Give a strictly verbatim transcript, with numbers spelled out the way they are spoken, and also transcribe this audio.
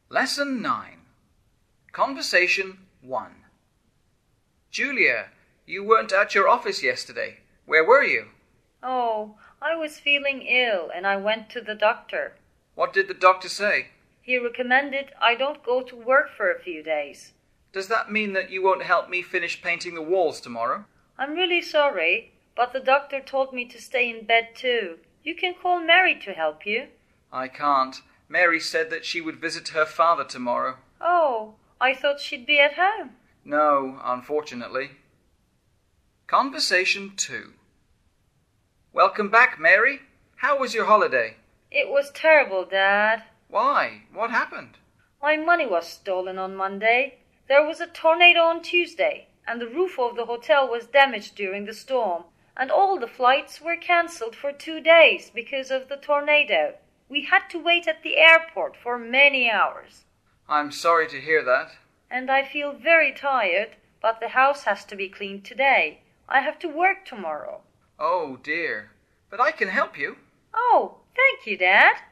Lesson nine. Conversation one. Julia, you weren't at your office yesterday. Where were you? Oh, I was feeling ill and I went to the doctor. What did the doctor say? He recommended I don't go to work for a few days. Does that mean that you won't help me finish painting the walls tomorrow? I'm really sorry, but the doctor told me to stay in bed too. You can call Mary to help you. I can't. Mary said that she would visit her father tomorrow. Oh, I thought she'd be at home. No, unfortunately. Conversation two. Welcome back, Mary. How was your holiday? It was terrible, Dad. Why? What happened? My money was stolen on Monday. There was a tornado on Tuesday, and the roof of the hotel was damaged during the storm, and all the flights were cancelled for two days because of the tornado. We had to wait at the airport for many hours. I'm sorry to hear that. And I feel very tired, but the house has to be cleaned today. I have to work tomorrow. Oh, dear. But I can help you. Oh, thank you, Dad.